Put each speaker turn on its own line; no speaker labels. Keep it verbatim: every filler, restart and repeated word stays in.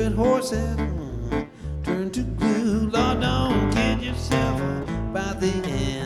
two-legged horses mm, turn to glue. Lord, don't kid yourself by the end.